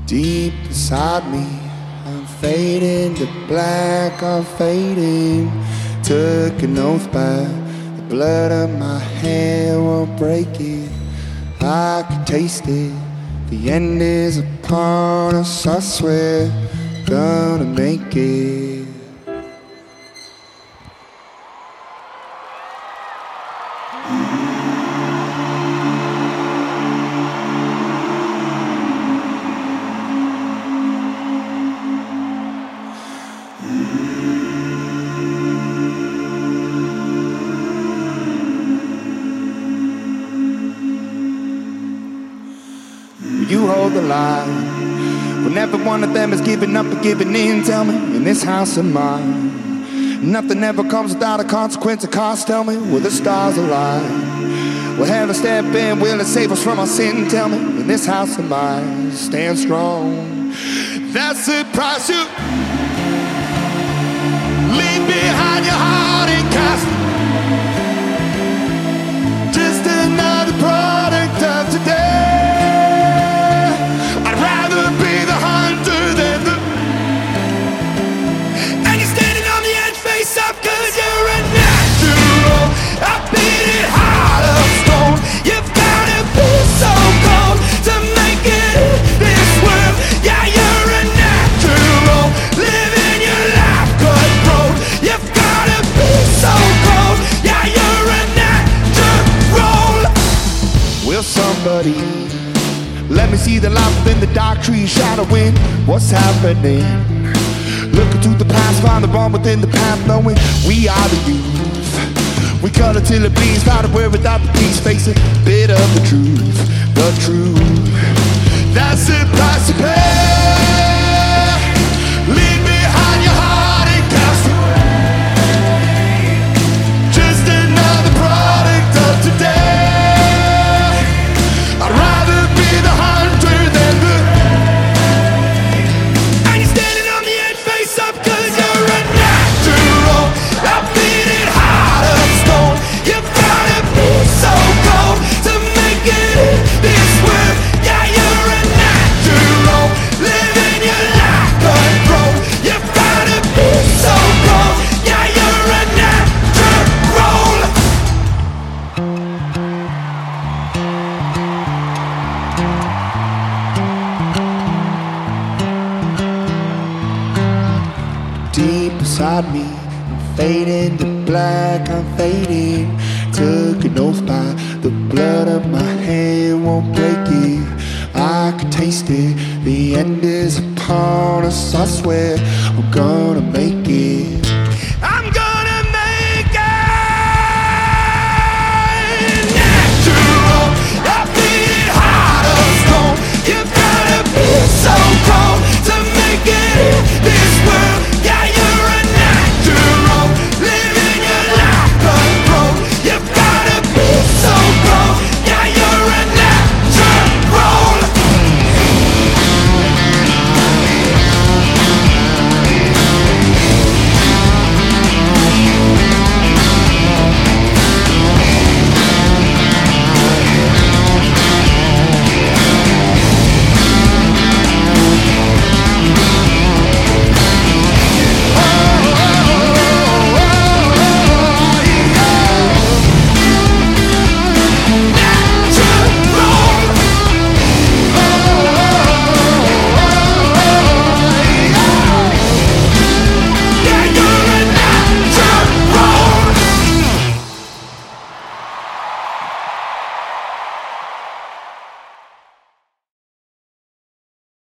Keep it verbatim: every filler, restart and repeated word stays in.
Deep inside me, I'm fading to black, I'm fading. Took an oath by the blood of my hand, won't break it. I can taste it, the end is upon us, I swear, gonna make it. You hold the line when every one of them is giving up and giving in. Tell me, in this house of mine, nothing ever comes without a consequence of cost. Tell me, will the stars align? Will heaven step in? Will it save us from our sin? Tell me, in this house of mine, stand strong. That's the price you leave behind your heart and cast. Just another product of today. Somebody, let me see the light within the dark trees shadowing what's happening. Looking to the past, find the wrong within the path, knowing we are the youth. We cut it till it bleeds, find a word without the peace, facing bit of the truth, the truth. That's the price to pay. Leave behind your heart and cast away. Just another product of today. Deep inside me, I'm fading to black, I'm fading. Took an oath by the blood of my hand, won't break it. I can taste it, the end is upon us, I swear, I'm gonna make it.